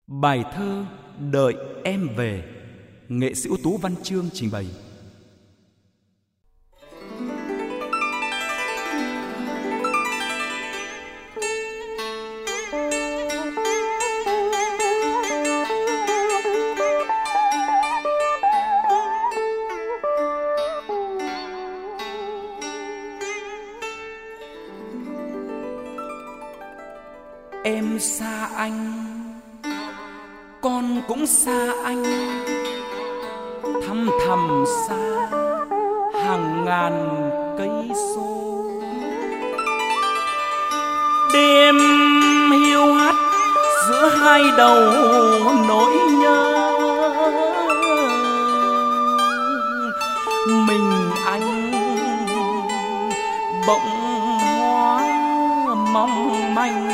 Bài thơ Đợi em về, nghệ sĩ ưu tú Văn Chương trình bày. Em xa anh, con cũng xa anh, thăm thầm xa hàng ngàn cây số. Đêm hiu hắt giữa hai đầu nỗi nhớ, mình anh bỗng hóa mong manh.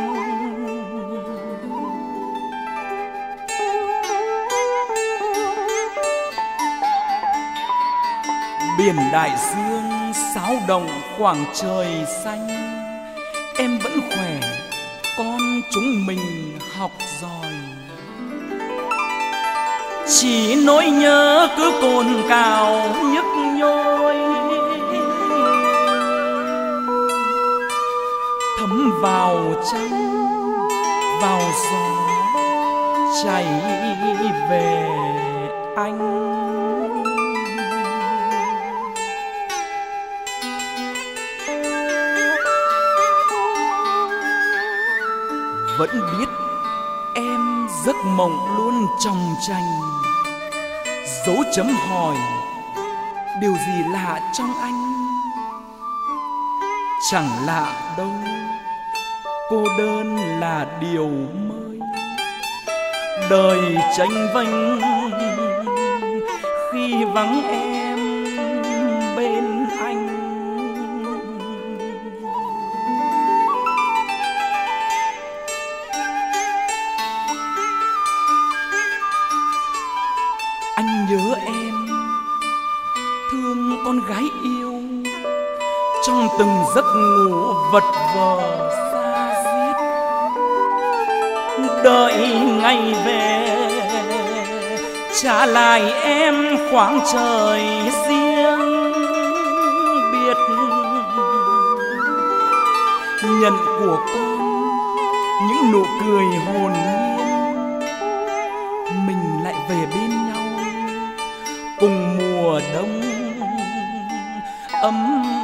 Biển đại dương xáo động khoảng trời xanh, em vẫn khỏe, con chúng mình học giỏi. Chỉ nỗi nhớ cứ cồn cào nhức nhối, thấm vào trăng vào gió chảy về anh. Vẫn biết em giấc mộng luôn trong tranh, dấu chấm hỏi điều gì lạ trong anh. Chẳng lạ đâu, cô đơn là điều mới, đời chênh vênh khi vắng em bên anh. Anh nhớ em, thương con gái yêu, trong từng giấc ngủ vật vờ xa diết. Đợi ngày về, trả lại em khoảng trời riêng biệt. Nhận của con những nụ cười hồn nhiên, mình lại về bên nhau cùng mùa đông ấm